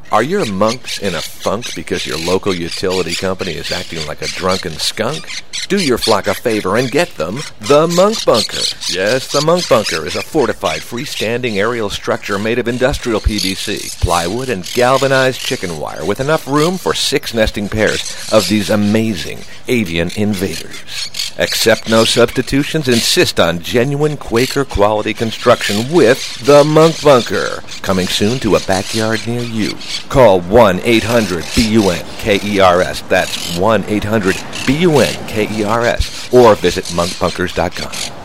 Are your monks in a funk because your local utility company is acting like a drunken skunk? Do your flock a favor and get them the Monk Bunker. Yes, the Monk Bunker is a fortified, freestanding aerial structure made of industrial PVC, plywood, and galvanized chicken wire with enough room for 6 nesting pairs of these amazing avian invaders. Accept no substitutions. Insist on genuine Quaker quality construction with the Monk Bunker. Coming soon to a backyard near you. Call 1-800-BUNKERS. That's 1-800-BUNKERS. Or visit monkbunkers.com.